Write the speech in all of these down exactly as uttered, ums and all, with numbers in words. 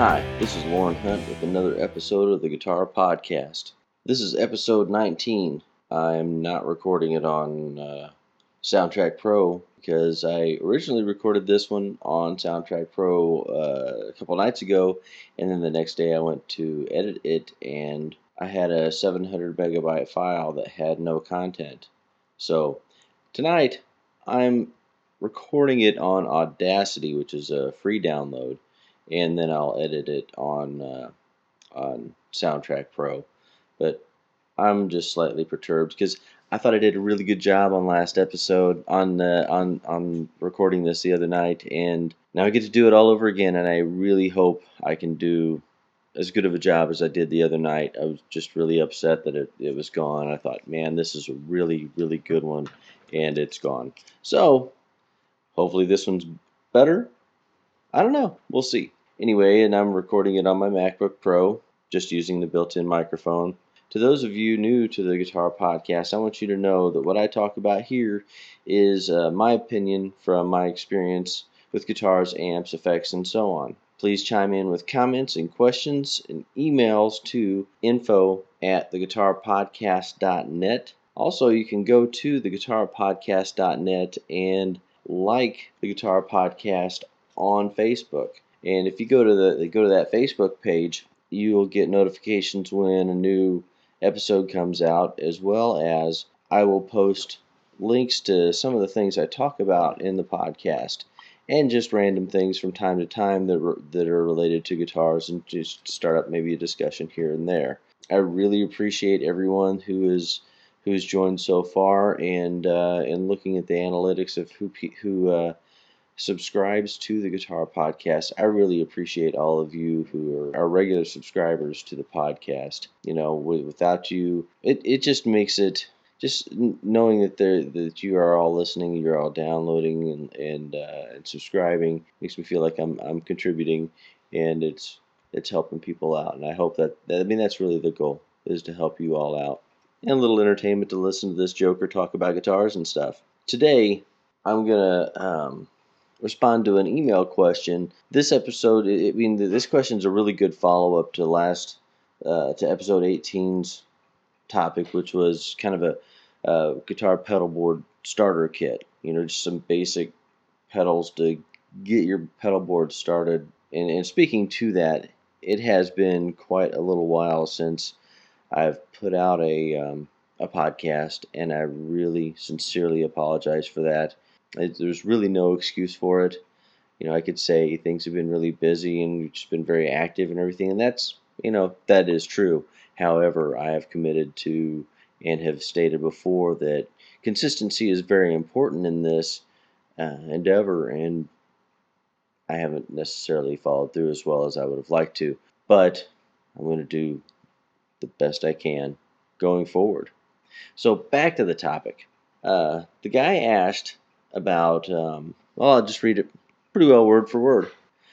Hi, this is Lauren Hunt with another episode of the Guitar Podcast. This is episode nineteen. I'm not recording it on uh, Soundtrack Pro because I originally recorded this one on Soundtrack Pro uh, a couple nights ago, and then the next day I went to edit it and I had a seven hundred megabyte file that had no content. So tonight I'm recording it on Audacity, which is a free download, and then I'll edit it on uh, on Soundtrack Pro. But I'm just slightly perturbed because I thought I did a really good job on last episode on uh, on on recording this the other night, and now I get to do it all over again. And I really hope I can do as good of a job as I did the other night. I was just really upset that it, it was gone. I thought, man, this is a really really good one, and it's gone. So hopefully this one's better. I don't know. We'll see. Anyway, and I'm recording it on my MacBook Pro, just using the built-in microphone. To those of you new to the Guitar Podcast, I want you to know that what I talk about here is uh, my opinion from my experience with guitars, amps, effects, and so on. Please chime in with comments and questions and emails to info at the guitar podcast dot net. Also, you can go to the guitar podcast dot net and like the Guitar Podcast on Facebook. And if you go to the go to that Facebook page, you'll get notifications when a new episode comes out, as well as I will post links to some of the things I talk about in the podcast, and just random things from time to time that re- that are related to guitars, and just start up maybe a discussion here and there. I really appreciate everyone who is who's joined so far, and uh, and looking at the analytics of who pe- who uh, subscribes to the Guitar Podcast. I really appreciate all of you who are, are regular subscribers to the podcast. You know, without you, it, it just makes it, just knowing that there that you are all listening, you're all downloading and and, uh, and subscribing, makes me feel like I'm I'm contributing, and it's it's helping people out. And I hope that, that I mean that's really the goal, is to help you all out, and a little entertainment to listen to this joker talk about guitars and stuff. Today, I'm gonna um, respond to an email question. This episode, I mean, this question is a really good follow up to last, uh, to episode eighteen's topic, which was kind of a, a guitar pedal board starter kit. You know, just some basic pedals to get your pedal board started. And, and speaking to that, it has been quite a little while since I've put out a um, a podcast, and I really sincerely apologize for that. It, there's really no excuse for it. You know, I could say things have been really busy and we've just been very active and everything, and that's, you know, that is true. However, I have committed to and have stated before that consistency is very important in this uh, endeavor, and I haven't necessarily followed through as well as I would have liked to, but I'm going to do the best I can going forward. So back to the topic. Uh, the guy asked about, um, well, I'll just read it pretty well word for word.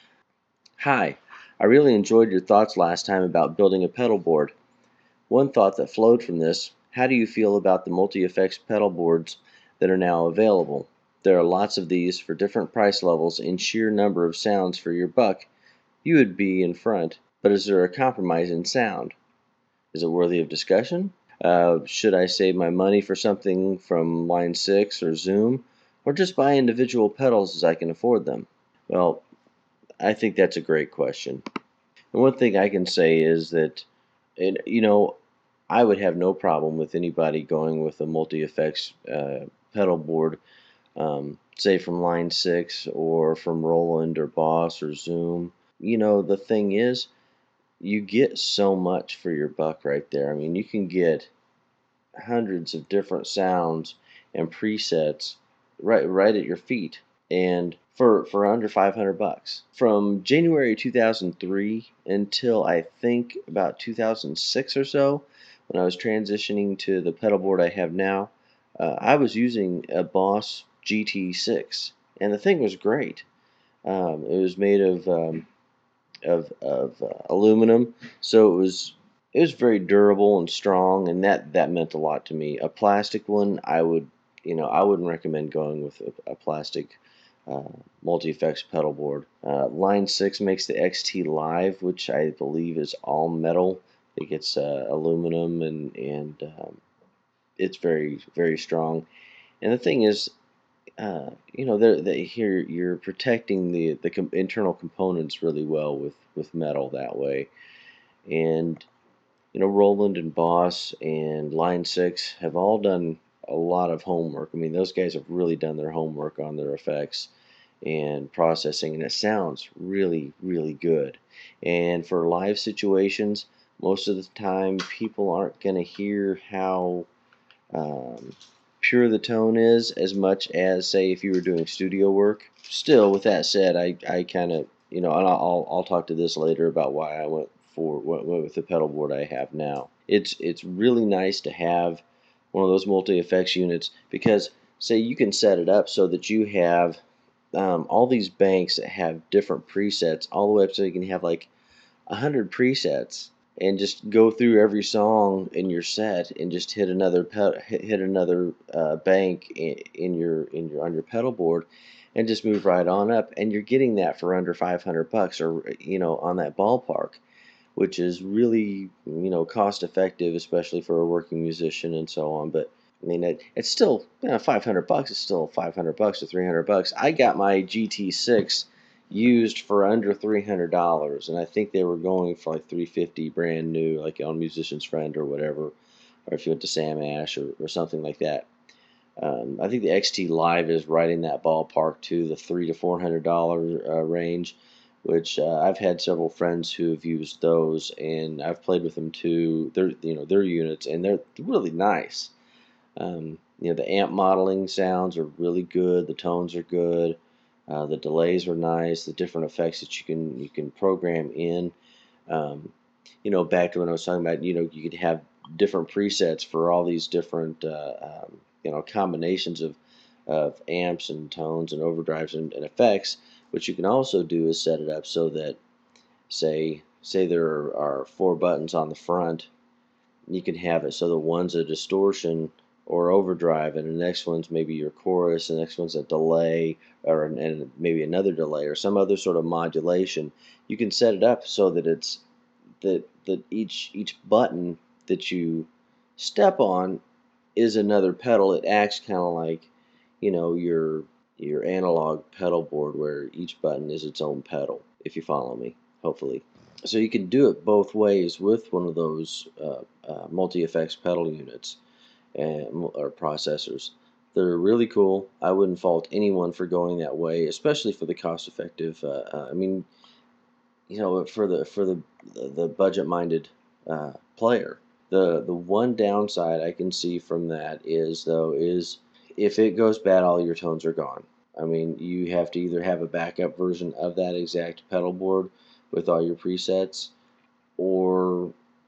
Hi, I really enjoyed your thoughts last time about building a pedal board. One thought that flowed from this: how do you feel about the multi-effects pedal boards that are now available? There are lots of these for different price levels and sheer number of sounds for your buck. You would be in front, but is there a compromise in sound? Is it worthy of discussion? Uh, should I save my money for something from Line six or Zoom, or just buy individual pedals as I can afford them? Well, I think that's a great question. And one thing I can say is that, and you know, I would have no problem with anybody going with a multi-effects uh, pedal board, um, say from Line six or from Roland or Boss or Zoom. You know, the thing is, you get so much for your buck right there. I mean, you can get hundreds of different sounds and presets right right at your feet, and for for under five hundred bucks. From January two thousand three until I think about two thousand six or so, when I was transitioning to the pedal board I have now, uh, I was using a Boss G T six, and the thing was great. Um, it was made of um, of, of uh, aluminum, so it was it was very durable and strong, and that that meant a lot to me. A plastic one, I would, you know, I wouldn't recommend going with a, a plastic uh, multi-effects pedal board. Uh, Line six makes the X T Live, which I believe is all metal. I think it's uh, aluminum, and and um, it's very very strong. And the thing is, uh, you know, they're, they here you're protecting the the com- internal components really well with with metal that way. And you know, Roland and Boss and Line six have all done a lot of homework. I mean, those guys have really done their homework on their effects and processing, and it sounds really, really good. And for live situations, most of the time, people aren't going to hear how um, pure the tone is as much as, say, if you were doing studio work. Still, with that said, I, I kind of, you know, and I'll, I'll talk to this later about why I went for went, went with the pedal board I have now. It's it's really nice to have one of those multi effects units because, say, you can set it up so that you have um, all these banks that have different presets all the way up so you can have like a hundred presets and just go through every song in your set and just hit another pe- hit hit another uh, bank in, in your in your on your pedal board and just move right on up, and you're getting that for under five hundred bucks, or you know, on that ballpark, which is really, you know, cost effective, especially for a working musician and so on. But I mean, it, it's still, you know, five hundred bucks is still five hundred bucks or three hundred bucks. I got my G T six used for under three hundred dollars, and I think they were going for like three fifty brand new, like on Musician's Friend or whatever, or if you went to Sam Ash or, or something like that. Um, I think the X T Live is right in that ballpark too, the three to four hundred dollar uh, range, which uh, I've had several friends who have used those, and I've played with them too. They're you know their units, and they're really nice. Um, you know, the amp modeling sounds are really good. The tones are good. Uh, the delays are nice. The different effects that you can you can program in. Um, you know, back to when I was talking about, you know, you could have different presets for all these different, uh, um, you know, combinations of, of amps and tones and overdrives and, and effects. What you can also do is set it up so that, say, say there are four buttons on the front, you can have it so that one's a distortion or overdrive, and the next one's maybe your chorus, the next one's a delay, or and maybe another delay, or some other sort of modulation. You can set it up so that it's that that each each button that you step on is another pedal. It acts kind of like, you know, your your analog pedal board where each button is its own pedal, if you follow me, hopefully. So you can do it both ways with one of those uh, uh, multi-effects pedal units and or processors. They're really cool. I wouldn't fault anyone for going that way, especially for the cost-effective. Uh, uh, I mean, you know, for the for the the budget-minded uh, player. The the one downside I can see from that is though is if it goes bad, all your tones are gone. I mean, you have to either have a backup version of that exact pedal board with all your presets, or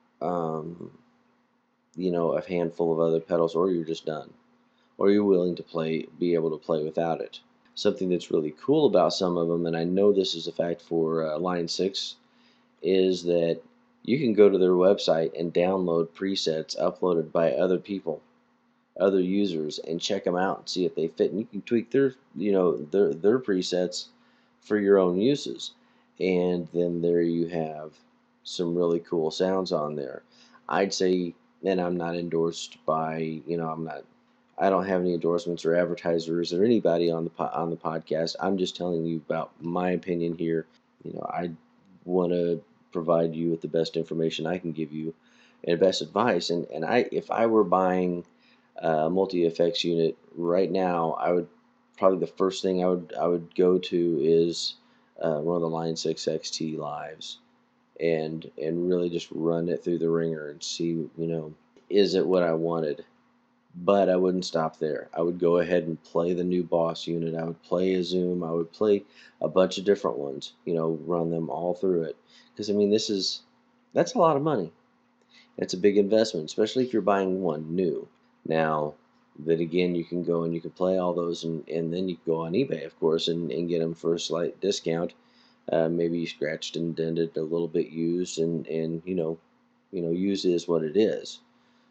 um, you know, a handful of other pedals, or you're just done, or you're willing to play, be able to play without it. Something that's really cool about some of them, and I know this is a fact for uh, Line six, is that you can go to their website and download presets uploaded by other people, other users, and check them out and see if they fit. And you can tweak their, you know, their their presets for your own uses. And then there you have some really cool sounds on there. I'd say, and I'm not endorsed by, you know, I'm not, I don't have any endorsements or advertisers or anybody on the po- on the podcast. I'm just telling you about my opinion here. You know, I want to provide you with the best information I can give you and best advice. And and I, if I were buying a multi effects unit right now, I would probably the first thing I would I would go to is uh, one of the Line six X T Lives, and and really just run it through the ringer and see, you know, is it what I wanted? But I wouldn't stop there. I would go ahead and play the new Boss unit. I would play a Zoom. I would play a bunch of different ones. You know, run them all through it. Because I mean, this is that's a lot of money. It's a big investment, especially if you're buying one new. Now, then again, you can go and you can play all those, and, and then you can go on eBay, of course, and, and get them for a slight discount. Uh, maybe scratched and dented, a little bit used, and, and you know, you know, used is what it is.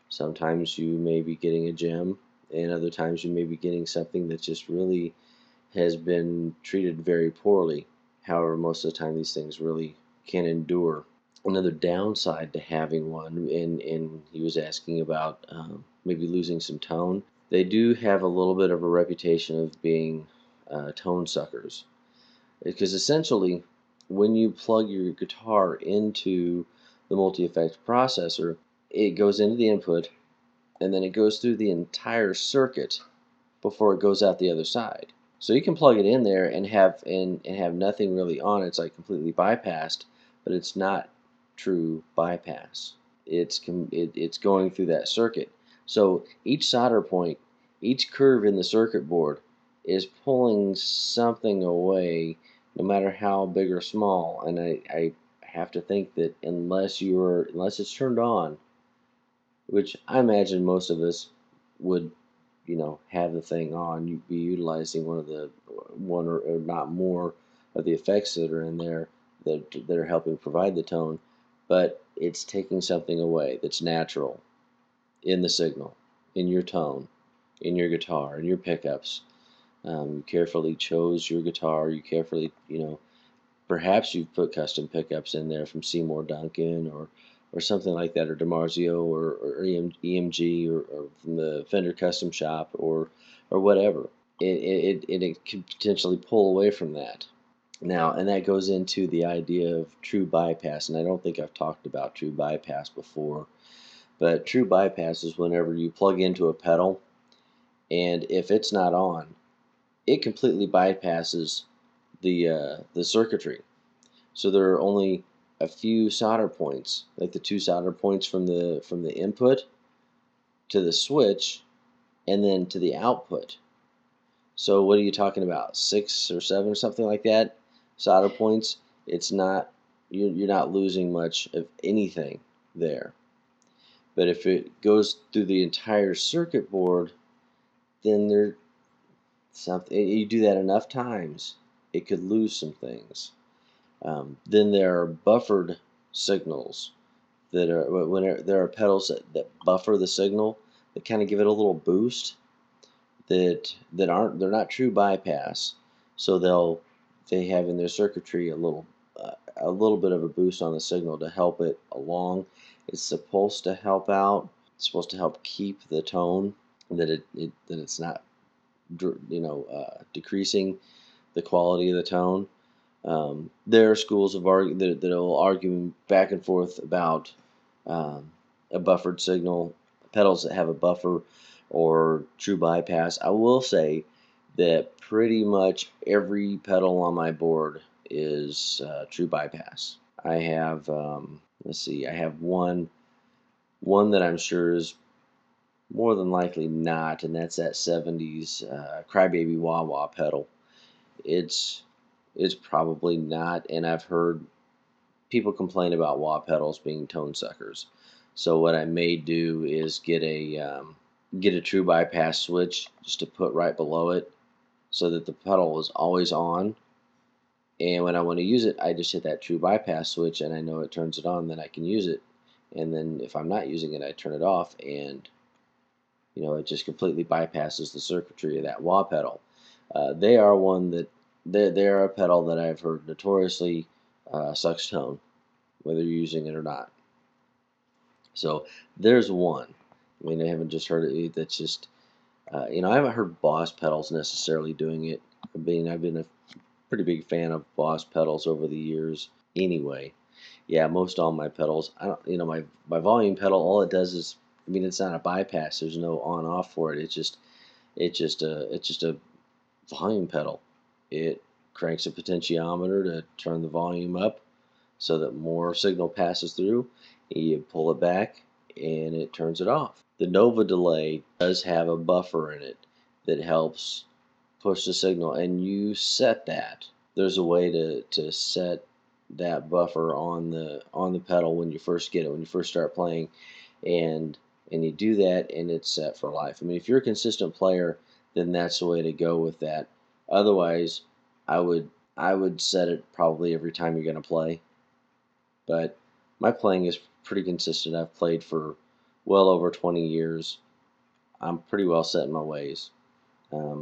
Sometimes you may be getting a gem, and other times you may be getting something that's just really has been treated very poorly. However, most of the time these things really can endure. Another downside to having one, and, and he was asking about um, maybe losing some tone. They do have a little bit of a reputation of being uh, tone suckers. Because essentially, when you plug your guitar into the multi-effect processor, it goes into the input, and then it goes through the entire circuit before it goes out the other side. So you can plug it in there and have and, and have nothing really on it. It's like completely bypassed, but it's not true bypass. It's it, it's going through that circuit. So each solder point, each curve in the circuit board is pulling something away, no matter how big or small. And I, I have to think that unless you're unless it's turned on, which I imagine most of us would, you know, have the thing on, you'd be utilizing one of the one or, or not more of the effects that are in there that that are helping provide the tone, but it's taking something away that's natural in the signal, in your tone, in your guitar, in your pickups. Um, you carefully chose your guitar. You carefully, you know, perhaps you've put custom pickups in there from Seymour Duncan or or something like that, or DiMarzio or, or E M G or, or from the Fender Custom Shop or or whatever. It, it, it, it could potentially pull away from that. Now, and that goes into the idea of true bypass, and I don't think I've talked about true bypass before, but true bypass is whenever you plug into a pedal, and if it's not on, it completely bypasses the uh, the circuitry. So there are only a few solder points, like the two solder points from the from the input to the switch and then to the output. So what are you talking about? Six or seven or something like that solder points. It's not you're, you're not losing much of anything there. But if it goes through the entire circuit board, then there something you do that enough times, it could lose some things. Um, then there are buffered signals that are when there are pedals that, that buffer the signal that kind of give it a little boost that that aren't they're not true bypass, so they'll they have in their circuitry a little uh, a little bit of a boost on the signal to help it along. It's supposed to help out. It's supposed to help keep the tone that it, it that it's not you know uh, decreasing the quality of the tone. Um, there are schools of argue that that'll argue back and forth about um, a buffered signal, pedals that have a buffer, or true bypass. I will say that pretty much every pedal on my board is uh, true bypass. I have um, let's see, I have one one that I'm sure is more than likely not, and that's that seventies uh, Crybaby Wah Wah pedal. It's it's probably not, and I've heard people complain about wah pedals being tone suckers. So what I may do is get a um, get a true bypass switch just to put right below it, so that the pedal is always on. And when I want to use it, I just hit that true bypass switch, and I know it turns it on. Then I can use it. And then if I'm not using it, I turn it off, and you know it just completely bypasses the circuitry of that wah pedal. Uh, they are one that they they are a pedal that I've heard notoriously uh, sucks tone, whether you're using it or not. So there's one. I mean, I haven't just heard it. That's just uh, you know I haven't heard Boss pedals necessarily doing it. I mean, I've been a pretty big fan of Boss pedals over the years. Anyway, yeah, most all my pedals. I don't, you know, my my volume pedal. All it does is, I mean, it's not a bypass. There's no on off for it. It's just it's just a it's just a volume pedal. It cranks a potentiometer to turn the volume up so that more signal passes through. You pull it back and it turns it off. The Nova delay does have a buffer in it that helps push the signal, and you set that. There's a way to, to set that buffer on the on the pedal when you first get it, when you first start playing, and and you do that and it's set for life. I mean, if you're a consistent player, then that's the way to go with that. Otherwise, I would I would set it probably every time you're going to play. But my playing is pretty consistent. I've played for well over twenty years. I'm pretty well set in my ways. Um,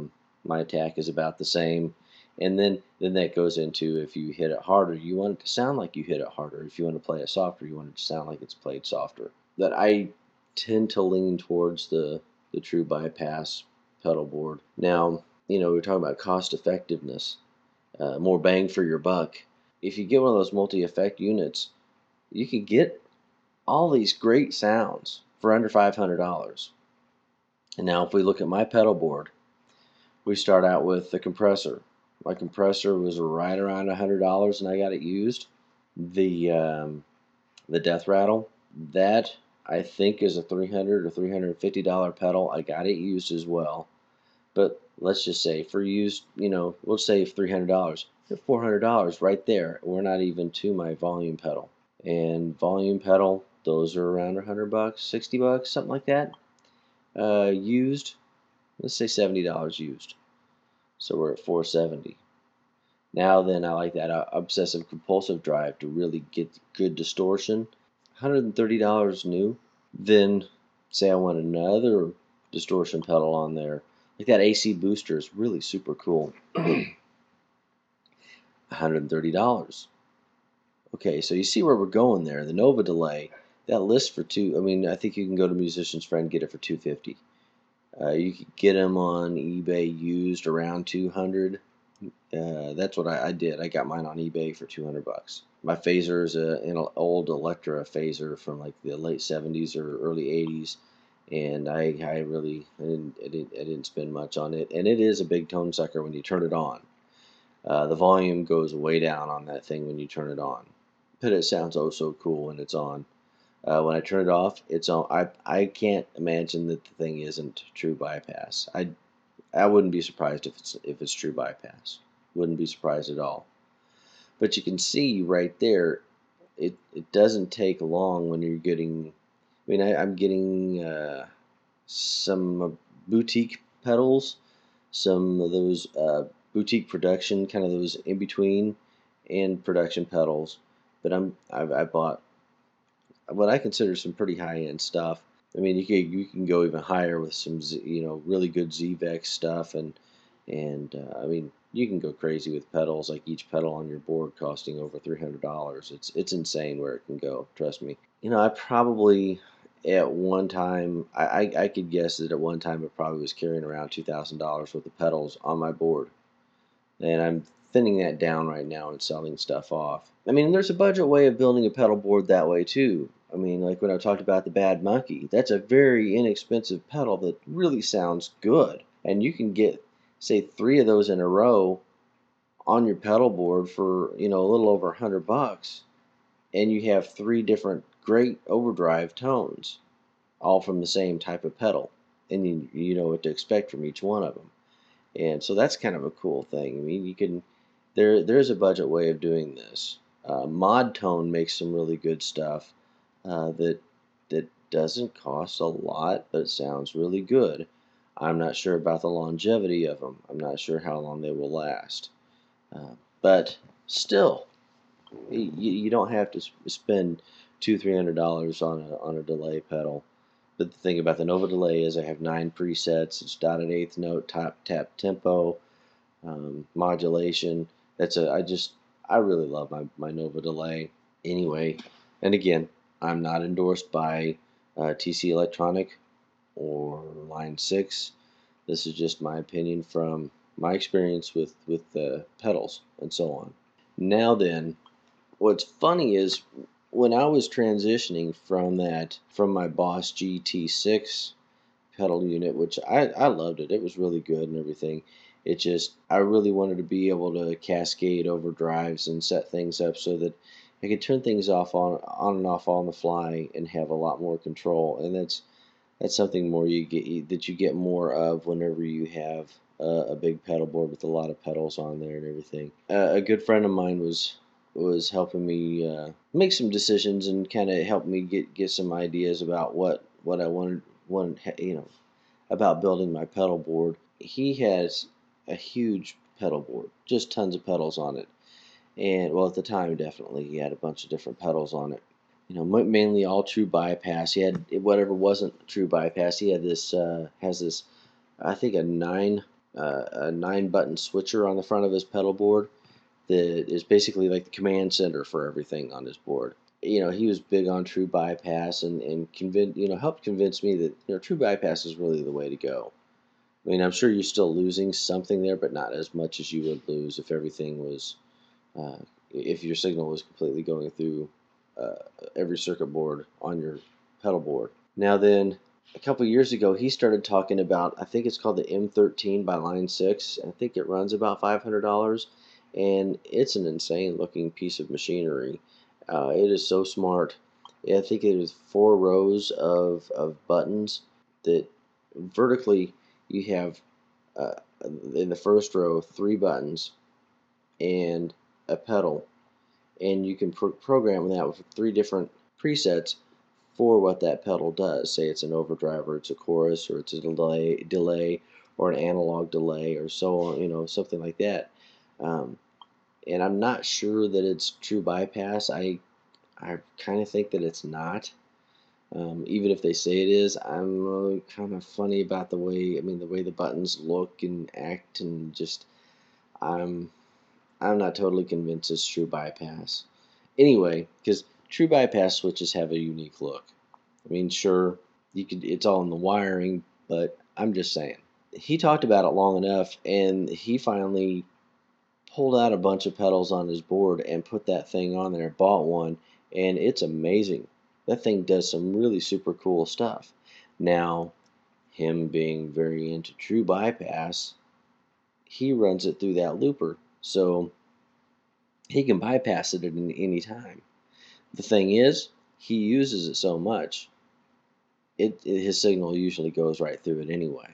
my attack is about the same. And then, then that goes into if you hit it harder, you want it to sound like you hit it harder. If you want to play it softer, you want it to sound like it's played softer. That I tend to lean towards the, the true bypass pedal board. Now, you know, we're talking about cost effectiveness, uh, more bang for your buck. If you get one of those multi-effect units, you can get all these great sounds for under five hundred dollars. And now if we look at my pedal board, we start out with the compressor. My compressor was right around one hundred dollars and I got it used. The um, the Death Rattle, that I think is a three hundred dollars or three hundred fifty dollars pedal. I got it used as well. But let's just say for used, you know, we'll say three hundred dollars. four hundred dollars right there. We're not even to my volume pedal. And volume pedal, those are around one hundred bucks, sixty bucks, something like that. Uh, used, let's say seventy dollars used. So we're at four hundred seventy dollars. Now then, I like that uh, obsessive compulsive drive to really get good distortion. one hundred thirty dollars new. Then say I want another distortion pedal on there. Like that A C booster is really super cool. one hundred thirty dollars. Okay, so you see where we're going there. The Nova Delay, that list for two, I mean, I think you can go to Musician's Friend and get it for two hundred fifty dollars. Uh, you could get them on eBay used around two hundred dollars. Uh, that's what I, I did. I got mine on eBay for two hundred bucks. My phaser is a, an old Electra phaser from like the late seventies or early eighties, and I, I really I didn't, I didn't I didn't spend much on it. And it is a big tone sucker when you turn it on. Uh, the volume goes way down on that thing when you turn it on, but it sounds oh so cool when it's on. Uh, when I turn it off, it's on. I I can't imagine that the thing isn't true bypass. I I wouldn't be surprised if it's if it's true bypass. Wouldn't be surprised at all. But you can see right there, it it doesn't take long when you're getting. I mean, I, I'm getting uh, some uh, boutique pedals, some of those uh, boutique production, kind of those in between, and production pedals. But I'm I've, I bought what I consider some pretty high end stuff. I mean, you can you can go even higher with some Z, you know really good Z VEX stuff, and and uh, I mean you can go crazy with pedals. Like each pedal on your board costing over three hundred dollars. It's it's insane where it can go. Trust me. You know, I probably at one time I I, I could guess that at one time it probably was carrying around two thousand dollars worth of pedals on my board, and I'm thinning that down right now and selling stuff off. I mean, there's a budget way of building a pedal board that way too. I mean, like when I talked about the Bad Monkey, that's a very inexpensive pedal that really sounds good. And you can get, say, three of those in a row on your pedal board for, you know, a little over a hundred bucks. And you have three different great overdrive tones, all from the same type of pedal. And you, you know what to expect from each one of them. And so that's kind of a cool thing. I mean, you can, there, there's a budget way of doing this. Uh, Mod Tone makes some really good stuff. Uh, that that doesn't cost a lot, but it sounds really good. I'm not sure about the longevity of them. I'm not sure how long they will last. Uh, but still, you, you don't have to spend two, three hundred dollars on a on a delay pedal. But the thing about the Nova Delay is I have nine presets. It's dotted eighth note, tap tap tempo, um, modulation. That's a I just I really love my my Nova Delay. Anyway, and again, I'm not endorsed by uh, T C Electronic or Line six. This is just my opinion from my experience with, with uh, pedals and so on. Now then, what's funny is when I was transitioning from that, from my Boss G T six pedal unit, which I, I loved it. It was really good and everything. It just, I really wanted to be able to cascade overdrives and set things up so that I could turn things off on, on and off on the fly and have a lot more control. And that's that's something more you get that you get more of whenever you have a, a big pedal board with a lot of pedals on there and everything. Uh, a good friend of mine was was helping me uh, make some decisions and kind of help me get get some ideas about what what I wanted wanted you know about building my pedal board. He has a huge pedal board, just tons of pedals on it. And well, at the time, definitely, he had a bunch of different pedals on it. You know, mainly all true bypass. He had whatever wasn't true bypass. He had this, uh, has this, I think a nine uh, a nine button switcher on the front of his pedal board that is basically like the command center for everything on his board. You know, he was big on true bypass and and convinced you know helped convince me that you know true bypass is really the way to go. I mean, I'm sure you're still losing something there, but not as much as you would lose if everything was uh, if your signal was completely going through uh, every circuit board on your pedal board. Now then, a couple years ago, he started talking about, I think it's called the M thirteen by Line six. I think it runs about five hundred dollars, and it's an insane looking piece of machinery. Uh, it is so smart. I think it is four rows of, of buttons that vertically you have uh, in the first row three buttons and a pedal, and you can pro- program that with three different presets for what that pedal does. Say it's an overdrive, or it's a chorus, or it's a delay, delay, or an analog delay, or so on. You know, something like that. Um, and I'm not sure that it's true bypass. I I kind of think that it's not. Um, even if they say it is, I'm really kind of funny about the way. I mean, the way the buttons look and act, and just I'm I'm not totally convinced it's true bypass. Anyway, because true bypass switches have a unique look. I mean, sure, you could it's all in the wiring, but I'm just saying. He talked about it long enough, and he finally pulled out a bunch of pedals on his board and put that thing on there, bought one, and it's amazing. That thing does some really super cool stuff. Now, him being very into true bypass, he runs it through that looper. So he can bypass it at any time. The thing is, he uses it so much, it, it his signal usually goes right through it anyway.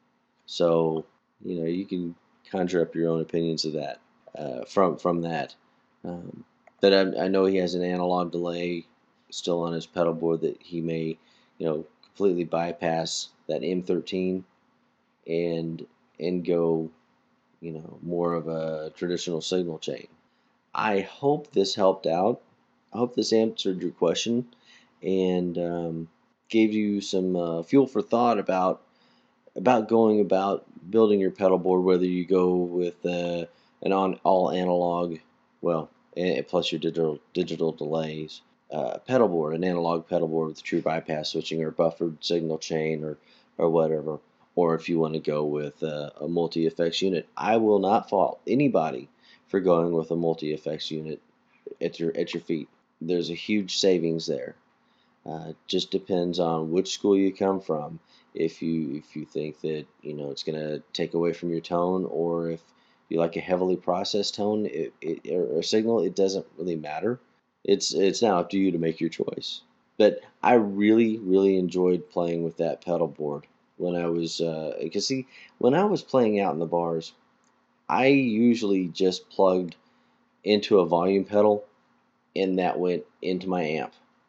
So you know you can conjure up your own opinions of that uh, from from that. Um, but I, I know he has an analog delay still on his pedal board that he may, you know, completely bypass that M thirteen and and go, you know, more of a traditional signal chain. I hope this helped out. I hope this answered your question and um, gave you some uh, fuel for thought about about going about building your pedal board. Whether you go with uh, an on all analog, well, and plus your digital digital delays uh, pedal board, an analog pedal board with true bypass switching or buffered signal chain or or whatever, or if you want to go with uh, a multi effects unit. I will not fault anybody for going with a multi effects unit at your at your feet. There's a huge savings there. Uh, just depends on which school you come from. If you if you think that you know it's going to take away from your tone, or if you like a heavily processed tone it, it, or, or signal, it doesn't really matter. It's it's now up to you to make your choice. But I really really enjoyed playing with that pedal board when I was uh, because see when I was playing out in the bars, I usually just plugged into a volume pedal and that went into my amp.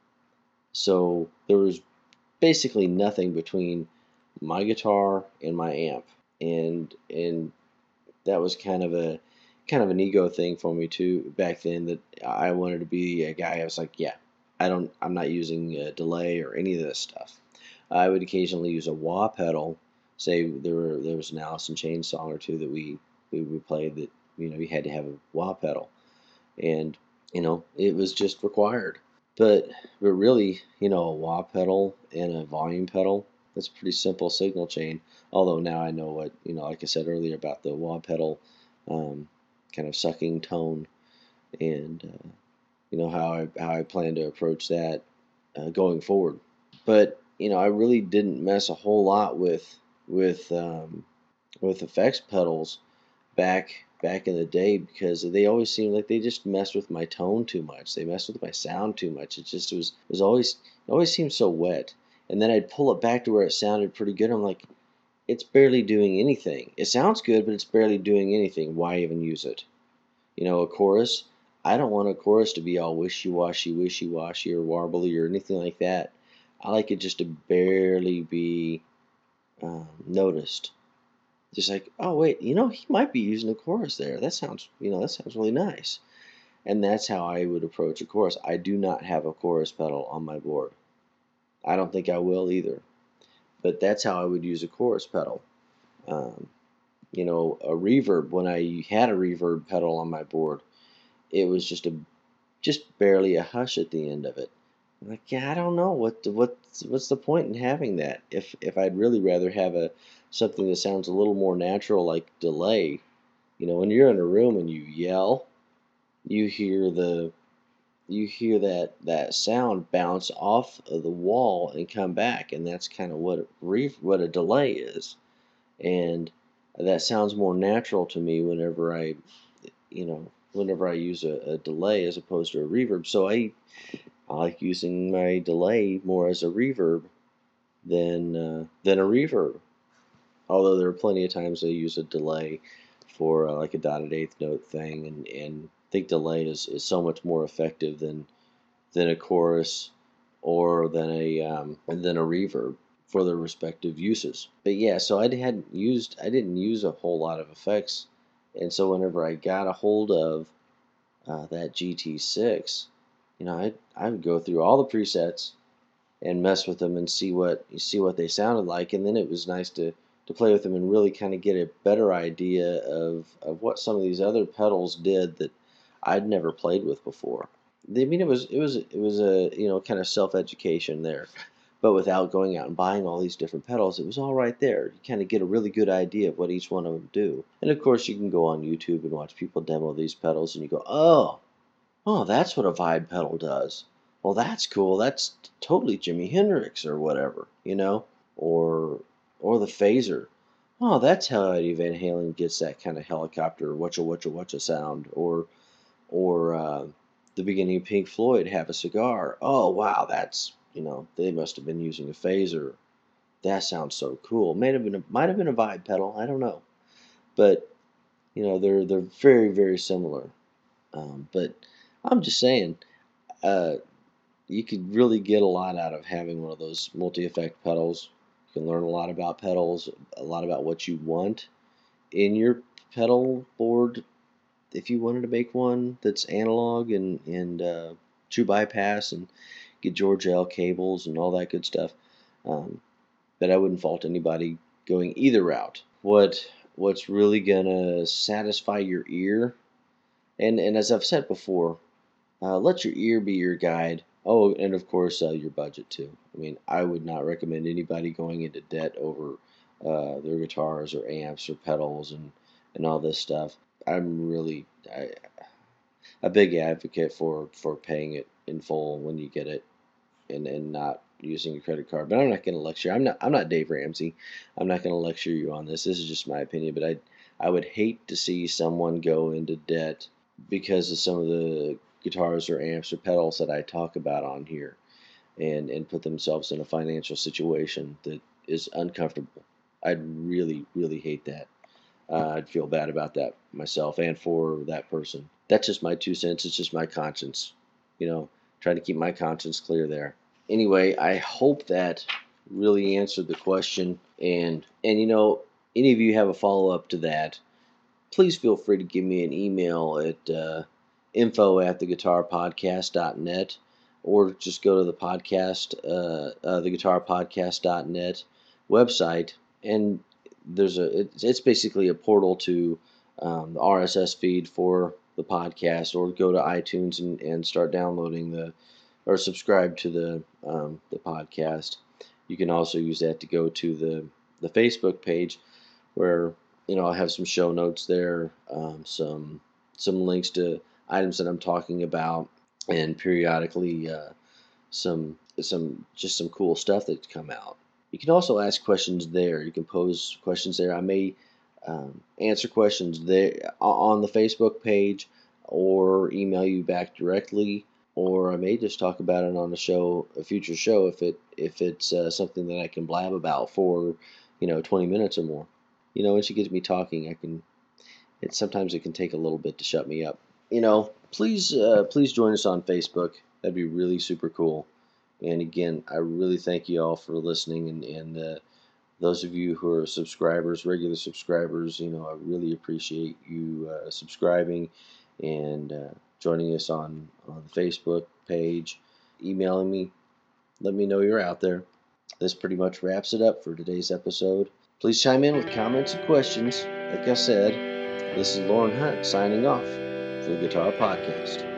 So there was basically nothing between my guitar and my amp, and and that was kind of a kind of an ego thing for me too back then. That I wanted to be a guy. I was like, yeah, I don't, I'm not using a delay or any of this stuff. I would occasionally use a wah pedal. Say there were there was an Alice in Chains song or two that we we, we played that you know you had to have a wah pedal, and you know it was just required. But but really, you know, a wah pedal and a volume pedal, that's a pretty simple signal chain. Although now I know what, you know, like I said earlier about the wah pedal um, kind of sucking tone and, uh, you know, how I, how I plan to approach that uh, going forward. But, you know, I really didn't mess a whole lot with, with, um, with effects pedals back back in the day because they always seemed like they just messed with my tone too much. They messed with my sound too much. It just was it was always it always seemed so wet. And then I'd pull it back to where it sounded pretty good. I'm like, it's barely doing anything. It sounds good, but it's barely doing anything. Why even use it? You know, a chorus. I don't want a chorus to be all wishy-washy, wishy-washy, or warbly or anything like that. I like it just to barely be um, noticed. Just like, oh wait, you know, he might be using a chorus there. That sounds, you know, that sounds really nice. And that's how I would approach a chorus. I do not have a chorus pedal on my board. I don't think I will either. But that's how I would use a chorus pedal. Um, you know, a reverb. When I had a reverb pedal on my board, it was just a just barely a hush at the end of it. I'm like, yeah, I don't know what what's what's the point in having that if if I'd really rather have a something that sounds a little more natural, like delay. You know, when you're in a room and you yell, you hear the you hear that that sound bounce off of the wall and come back, and that's kind of what a re- what a delay is. And that sounds more natural to me whenever I, you know, whenever I use a, a delay as opposed to a reverb. So I I like using my delay more as a reverb than uh, than a reverb. Although there are plenty of times I use a delay for uh, like a dotted eighth note thing, and, and I think delay is, is so much more effective than than a chorus or than a um, than a reverb for their respective uses. But yeah, so I hadn't used I didn't use a whole lot of effects, and so whenever I got a hold of uh, that G T six, you know, I I would go through all the presets and mess with them and see what you see what they sounded like, and then it was nice to to play with them and really kind of get a better idea of of what some of these other pedals did that I'd never played with before. I mean, it was it was it was a you know kind of self education there, but without going out and buying all these different pedals, it was all right there. You kind of get a really good idea of what each one of them do, and of course you can go on YouTube and watch people demo these pedals, and you go, oh, oh, that's what a vibe pedal does. Well, that's cool. That's totally Jimi Hendrix or whatever, you know, or or the phaser. Oh, that's how Eddie Van Halen gets that kind of helicopter whatcha whatcha whatcha sound, or or uh, the beginning of Pink Floyd, Have a Cigar. Oh, wow, that's you know they must have been using a phaser. That sounds so cool. Might have been a, might have been a vibe pedal. I don't know, but you know they're they're very very similar. Um, but I'm just saying, uh, you could really get a lot out of having one of those multi-effect pedals. You can learn a lot about pedals, a lot about what you want in your pedal board. If you wanted to make one that's analog and and uh, true bypass and get George L cables and all that good stuff, um, but I wouldn't fault anybody going either route. What what's really gonna satisfy your ear, and and as I've said before, uh, let your ear be your guide. Oh, and of course, uh, your budget too. I mean, I would not recommend anybody going into debt over uh, their guitars or amps or pedals and, and all this stuff. I'm really I, a big advocate for, for paying it in full when you get it, and, and not using a credit card. But I'm not going to lecture. I'm not I'm not Dave Ramsey. I'm not going to lecture you on this. This is just my opinion. But I I would hate to see someone go into debt because of some of the guitars or amps or pedals that I talk about on here, and and put themselves in a financial situation that is uncomfortable. I'd really really hate that. Uh, I'd feel bad about that myself and for that person. That's just my two cents. It's just my conscience. You know, trying to keep my conscience clear there. Anyway, I hope that really answered the question. And and you know, any of you have a follow up to that, please feel free to give me an email at uh, info at the guitar podcast dot net, or just go to the podcast, uh, uh, the guitar podcast dot net website, and there's a it's, it's basically a portal to um, the R S S feed for the podcast, or go to iTunes and, and start downloading the or subscribe to the um, the podcast. You can also use that to go to the the Facebook page, where you know I have some show notes there, um, some some links to items that I'm talking about, and periodically uh, some some just some cool stuff that's come out. You can also ask questions there. You can pose questions there. I may um, answer questions there on the Facebook page, or email you back directly, or I may just talk about it on a show, a future show, if it if it's uh, something that I can blab about for you know twenty minutes or more. You know, once you get me talking, I can. It sometimes it can take a little bit to shut me up. You know, please uh, please join us on Facebook. That'd be really super cool. And again, I really thank you all for listening, and and uh, those of you who are subscribers, regular subscribers, you know, I really appreciate you uh, subscribing and uh, joining us on on the Facebook page, emailing me. Let me know you're out there. This pretty much wraps it up for today's episode. Please chime in with comments and questions. Like I said, this is Lauren Hunt signing off for the Guitar Podcast.